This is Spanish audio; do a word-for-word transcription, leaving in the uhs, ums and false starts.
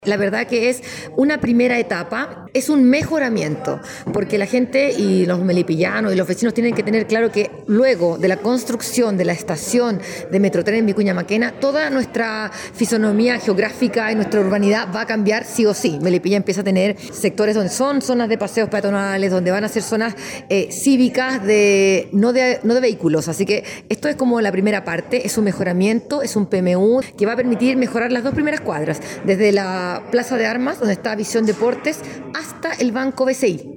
La verdad que es una primera etapa, es un mejoramiento, porque la gente y los melipillanos y los vecinos tienen que tener claro que luego de la construcción de la estación de Metrotren en Vicuña Maquena, toda nuestra fisonomía geográfica y nuestra urbanidad va a cambiar sí o sí. Melipilla empieza a tener sectores donde son zonas de paseos peatonales, donde van a ser zonas eh, cívicas de no, de no de vehículos, así que esto es como la primera parte, es un mejoramiento, es un P M U que va a permitir mejorar las dos primeras cuadras, desde la Plaza de Armas, donde está Visión Deportes, hasta el Banco B C I.